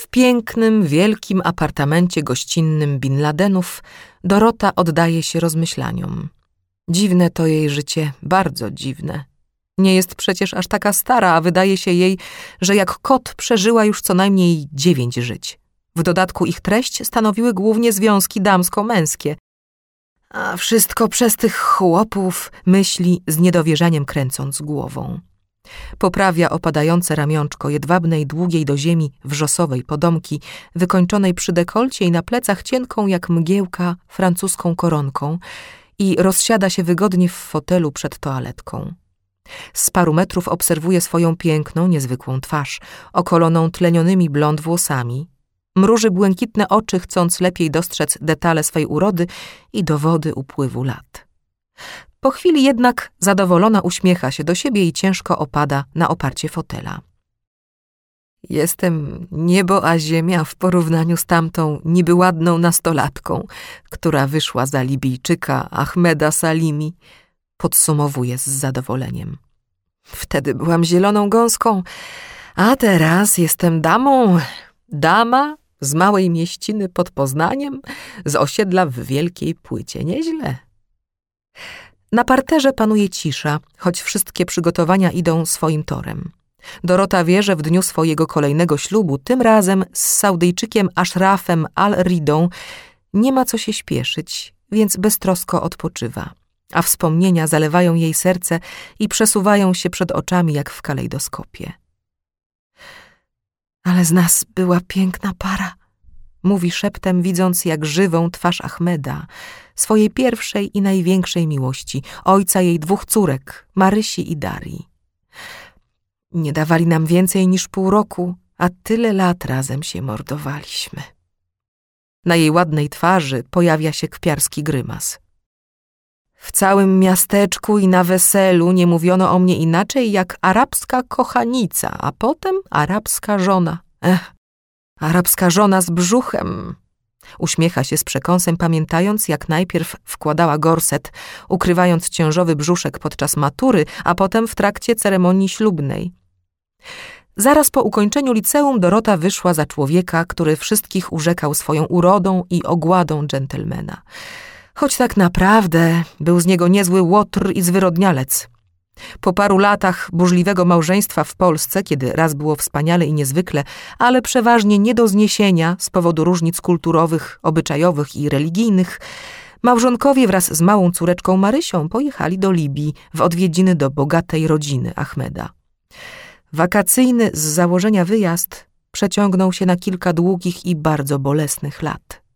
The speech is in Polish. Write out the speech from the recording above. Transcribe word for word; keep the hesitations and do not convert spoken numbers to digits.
pięknym, wielkim apartamencie gościnnym Bin Ladenów Dorota oddaje się rozmyślaniom. Dziwne to jej życie, bardzo dziwne. Nie jest przecież aż taka stara, a wydaje się jej, że jak kot przeżyła już co najmniej dziewięć żyć. W dodatku ich treść stanowiły głównie związki damsko-męskie. A wszystko przez tych chłopów, myśli z niedowierzaniem kręcąc głową. Poprawia opadające ramionczko jedwabnej, długiej do ziemi wrzosowej podomki, wykończonej przy dekolcie i na plecach cienką jak mgiełka francuską koronką i rozsiada się wygodnie w fotelu przed toaletką. Z paru metrów obserwuje swoją piękną, niezwykłą twarz, okoloną tlenionymi blond włosami. Mruży błękitne oczy, chcąc lepiej dostrzec detale swej urody i dowody upływu lat. Po chwili jednak zadowolona uśmiecha się do siebie i ciężko opada na oparcie fotela. Jestem niebo a ziemia w porównaniu z tamtą niby ładną nastolatką, która wyszła za Libijczyka Ahmeda Salimi, podsumowuje z zadowoleniem. Wtedy byłam zieloną gąską, a teraz jestem damą. Dama z małej mieściny pod Poznaniem, z osiedla w Wielkiej Płycie. Nieźle. Na parterze panuje cisza, choć wszystkie przygotowania idą swoim torem. Dorota wie, że w dniu swojego kolejnego ślubu, tym razem z Saudyjczykiem Ashrafem Al-Ridą, nie ma co się śpieszyć, więc beztrosko odpoczywa, a wspomnienia zalewają jej serce i przesuwają się przed oczami jak w kalejdoskopie. Ale z nas była piękna para, mówi szeptem, widząc jak żywą twarz Ahmeda, swojej pierwszej i największej miłości, ojca jej dwóch córek, Marysi i Darii. Nie dawali nam więcej niż pół roku, a tyle lat razem się mordowaliśmy. Na jej ładnej twarzy pojawia się kpiarski grymas. W całym miasteczku i na weselu nie mówiono o mnie inaczej jak arabska kochanica, a potem arabska żona. Ech, arabska żona z brzuchem. Uśmiecha się z przekąsem, pamiętając, jak najpierw wkładała gorset, ukrywając ciężowy brzuszek podczas matury, a potem w trakcie ceremonii ślubnej. Zaraz po ukończeniu liceum Dorota wyszła za człowieka, który wszystkich urzekał swoją urodą i ogładą dżentelmena. Choć tak naprawdę był z niego niezły łotr i zwyrodnialec. Po paru latach burzliwego małżeństwa w Polsce, kiedy raz było wspaniale i niezwykle, ale przeważnie nie do zniesienia z powodu różnic kulturowych, obyczajowych i religijnych, małżonkowie wraz z małą córeczką Marysią pojechali do Libii w odwiedziny do bogatej rodziny Ahmeda. Wakacyjny z założenia wyjazd przeciągnął się na kilka długich i bardzo bolesnych lat.